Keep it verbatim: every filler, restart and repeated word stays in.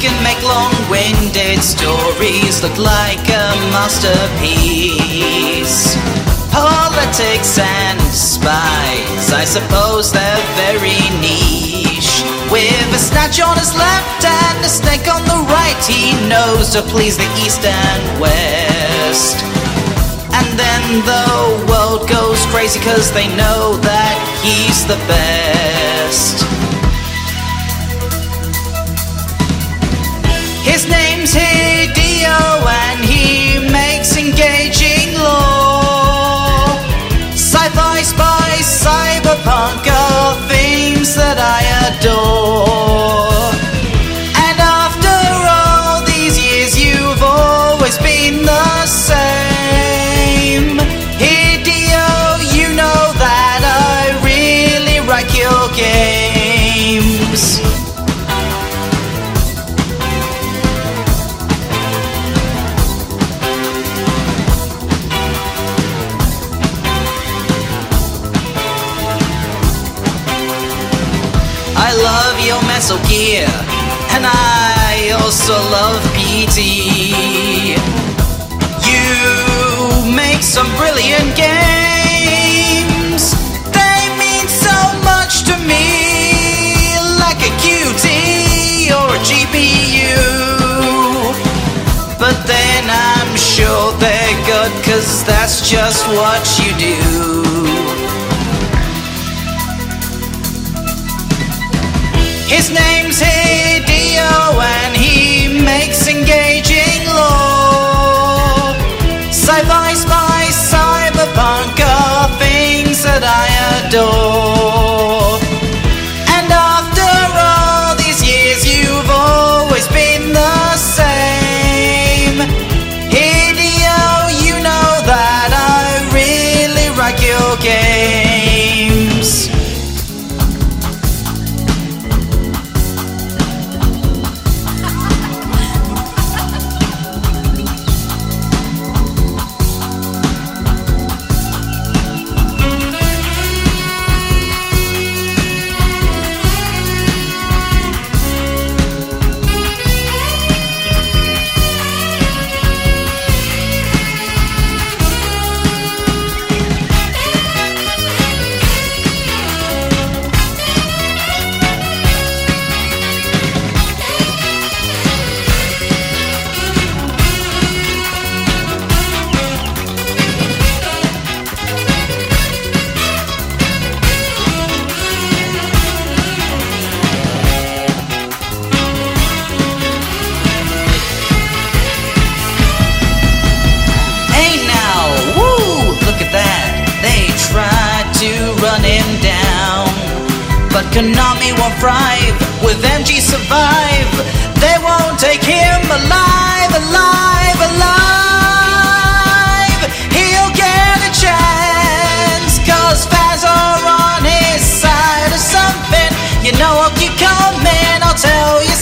can make long-winded stories look like a masterpiece. Politics and spies, I suppose they're very niche. With a snatch on his left and a snake on the right, he knows to please the east and west. And then the world goes crazy cause they know that he's the best. His name's Hideo and he makes engaging lore. Sci-fi, spy, cyberpunk are themes that I adore. And after all these years you've always been the same. Hideo, you know that I really like your games. I love your Metal Gear, and I also love P T. You make some brilliant games. They mean so much to me, like a Q T or a G P U. But then I'm sure they're good, cause that's just what you do. His name's Hideo and he makes engaging lore. Sci-fi, spy, cyberpunk are things that I adore. And after all these years you've always been the same. Hideo, you know that I really like your games. But Konami won't thrive, with M G survive. They won't take him alive, alive, alive. He'll get a chance, cause fans are on his side or something. You know I'll keep coming, I'll tell you